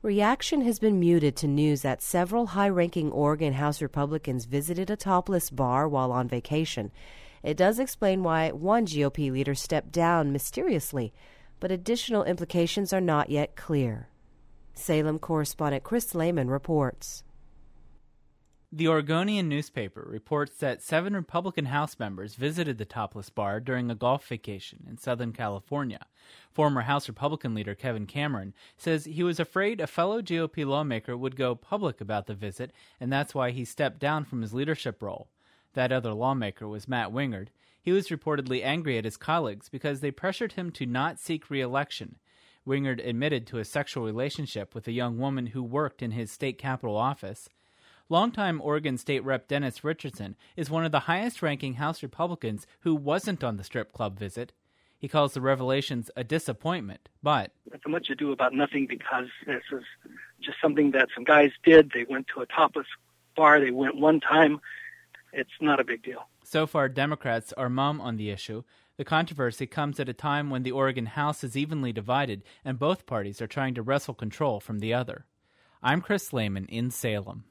Reaction has been muted to news that several high-ranking Oregon House Republicans visited a topless bar while on vacation. It does explain why one GOP leader stepped down mysteriously, but additional implications are not yet clear. Salem correspondent Chris Lehman reports. The Oregonian newspaper reports that 7 Republican House members visited the topless bar during a golf vacation in Southern California. Former House Republican leader Kevin Cameron says he was afraid a fellow GOP lawmaker would go public about the visit, and that's why he stepped down from his leadership role. That other lawmaker was Matt Wingard. He was reportedly angry at his colleagues because they pressured him to not seek re-election. Wingard admitted to a sexual relationship with a young woman who worked in his state capitol office. Longtime Oregon State Rep Dennis Richardson is one of the highest-ranking House Republicans who wasn't on the strip club visit. He calls the revelations a disappointment, but it's a much ado about nothing because this is just something that some guys did. They went to a topless bar. They went one time. It's not a big deal. So far, Democrats are mum on the issue. The controversy comes at a time when the Oregon House is evenly divided and both parties are trying to wrestle control from the other. I'm Chris Lehman in Salem.